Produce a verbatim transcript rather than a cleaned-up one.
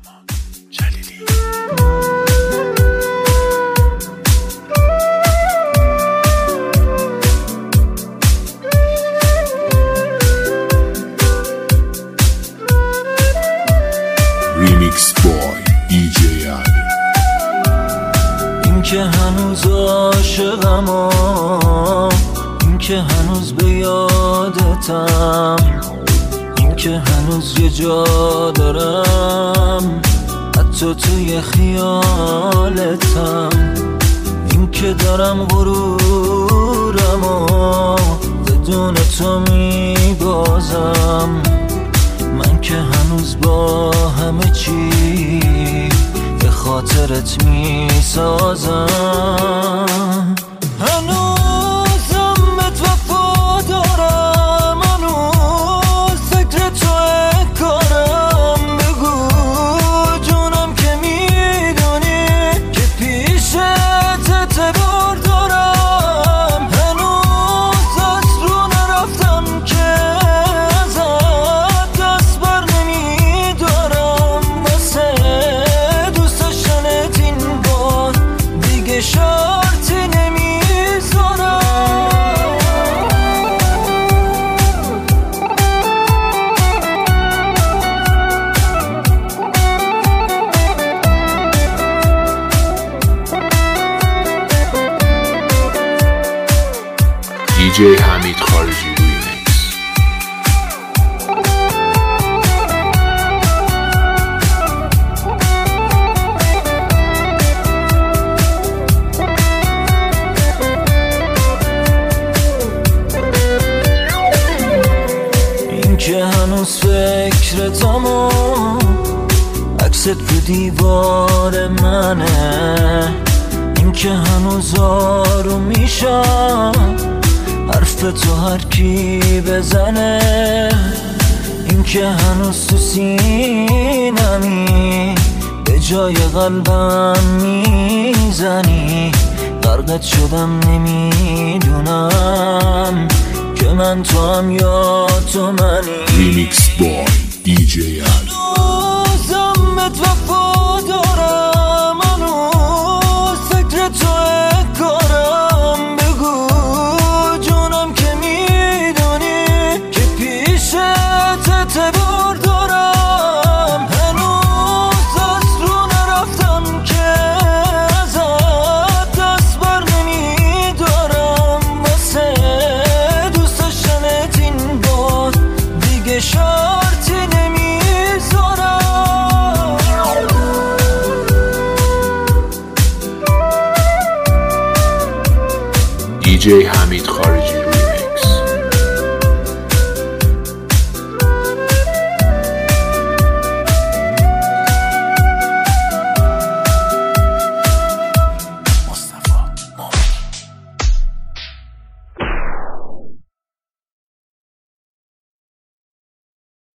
جلیلی. ریمیکس بای دی جی علی. این که هنوز عاشقم و این که هنوز به یادتم، این که هنوز یه جا دارم حتی توی خیالتم، این که دارم غرورم و بدون تو میبازم، من که هنوز با همه چی به خاطرت میسازم. هنوزم بهت وفا دارم، هنوز فکر توه کارم، بگو جونم که میدونی که پیشت اعتبار دارم، هنوز از رو نرفتم که ازت دست بر نمیدارم، واسه دوست داشتنت این بار دیگه شرطی نمیذارم. دی جی حمید خارجی ریمیکس. این که هنوز فکرتم و عکست رو دیوار منه، این که هنوز آروم میشم حرف تو هر کی بزنه، این که هنوز تو سینمی به جای قلبم میزنی، غرقت شدم نمیدونم که من تو هم یا تو منی. ریمیکس بای دی جی علی. هنوزم بهت وفا دارم، هنوز فکر توه کارم، بگو جونم که میدونی که پیشت اعتبار دارم، هنوز از رو نرفتم که ازت دست بر نمیدارم، واسه دوست داشتنت این بار دیگه شرطی نمیذارم. دی جی حمید خارجی